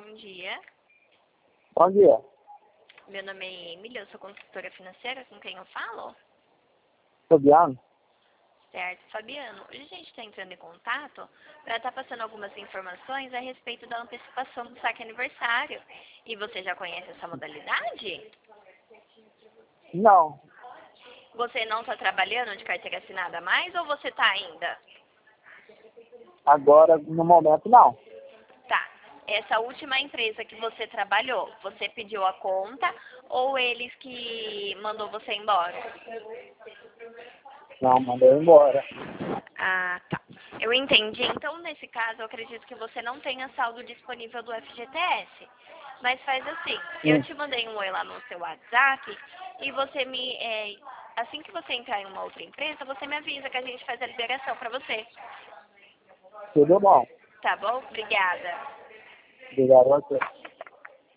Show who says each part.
Speaker 1: bom dia.
Speaker 2: Bom dia.
Speaker 1: Meu nome é Emília, eu sou consultora financeira, com quem eu falo?
Speaker 2: Fabiano?
Speaker 1: Certo, Fabiano. Hoje a gente está entrando em contato para estar passando algumas informações a respeito da antecipação do saque aniversário. E você já conhece essa modalidade?
Speaker 2: Não.
Speaker 1: Você não está trabalhando de carteira assinada mais ou você está ainda?
Speaker 2: Agora, no momento, não.
Speaker 1: Tá. Essa última empresa que você trabalhou, você pediu a conta ou eles que mandou você embora?
Speaker 2: Não, mandou embora.
Speaker 1: Ah, tá. Eu entendi. Então, nesse caso, eu acredito que você não tenha saldo disponível do FGTS. Mas faz assim, eu
Speaker 2: Sim.
Speaker 1: te mandei um oi lá no seu WhatsApp e você assim que você entrar em uma outra empresa, você me avisa que a gente faz a liberação para você.
Speaker 2: Tudo bom.
Speaker 1: Tá bom? Obrigada.
Speaker 2: Obrigado a você.